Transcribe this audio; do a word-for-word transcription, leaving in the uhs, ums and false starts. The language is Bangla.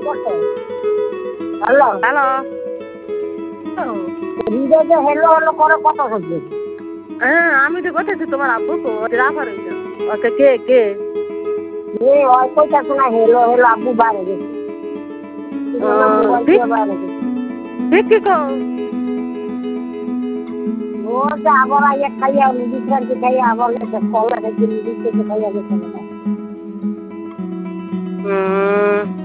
হ্যালো হ্যালো হৃদয় যে হেলো হেলো করে কত হচ্ছে? হ্যাঁ আমি তো বলতেছি তোমার আব্বু কো রাফার হইল ওকে কে কে এ ওই কইতাছে না হেলো হেলো আব্বু বাইরে গেছে। মোবাইল ঠিক দিয়ে বাইরে গেছে। ঠিক কি কো ও যে আবার আইয়া খাইয়া বিশ্রান্তি খাইয়া আবার গেছে কলা খাইছে নিদিচ্ছে খাইয়া গেছে। হুম